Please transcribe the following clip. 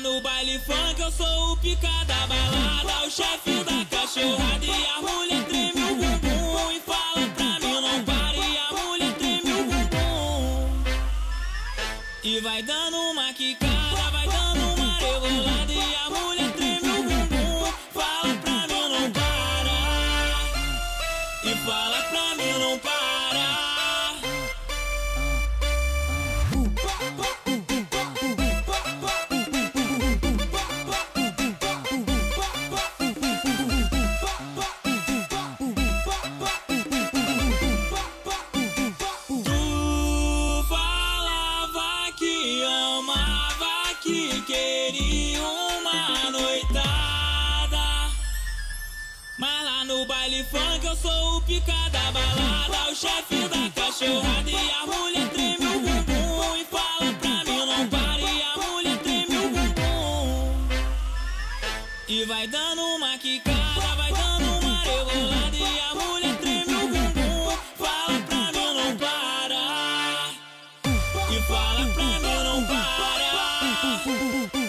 no baile funk eu sou o pica da balada, o chefe da cachorrada. E a mulher treme o bumbum e fala pra mim não pare. E a mulher treme o bumbum e vai dando uma quicada, vai dando uma rebolada. E a mulher treme o bumbum, fala pra mim não para. E fala pra mim não para. Que queria uma noitada, mas lá no baile funk eu sou o pica da balada, o chefe da cachorrada. E a mulher treme o bumbum e fala pra mim não pare. E a mulher treme o bumbum e vai dando uma quicada, vai dando uma rebolada. E a mulher treme o bumbum, fala pra mim não para. E fala pra mim não para.